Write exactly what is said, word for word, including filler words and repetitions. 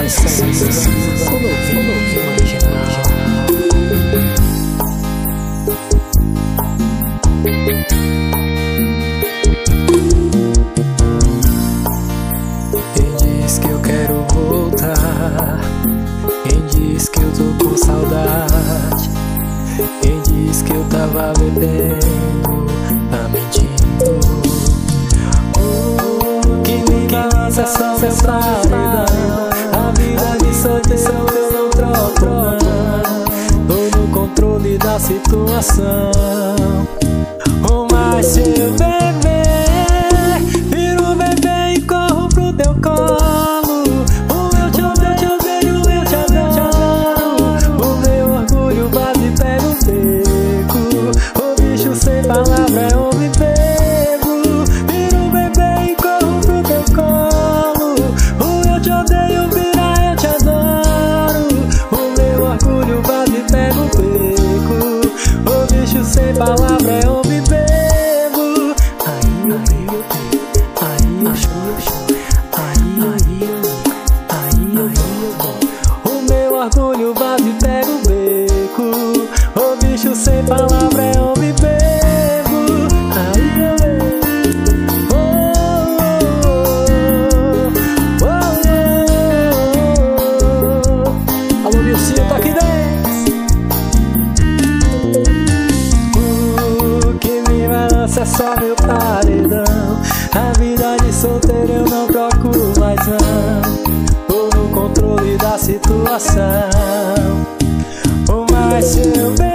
Saiba, quando ouvi original. Quem diz que eu quero voltar? Quem diz que eu tô com saudade? Quem diz que eu tava bebendo? Tá mentindo. Oh, que me balança só meu paredão. A vida de solteiro eu não troco, não. Tô no controle da situação. Oh, mas se eu beber, viro um bebê e corro pro teu colo. O eu te odeio, odeio, eu te adoro. O meu orgulho bate e pega o beco. O bicho sem palavra é homem bebo. Viro um bebê e corro pro teu colo. O eu te odeio, vira, eu te adoro. O meu orgulho bate e pega o beco. O bicho sem palavra é homem bebo. Aí eu bebo, aí eu choro, aí eu rio, aí eu rio. O meu orgulho bate e pega o beco. O bicho sem palavra é homem bebo. Aí eu bebo. Oh, oh, oh, oh. Alô, Nilcinho, tá aqui dentro. O que me balança é só meu paredão. A vida de solteiro eu não troco mais não. Tô no controle da situação. Oh, mas se eu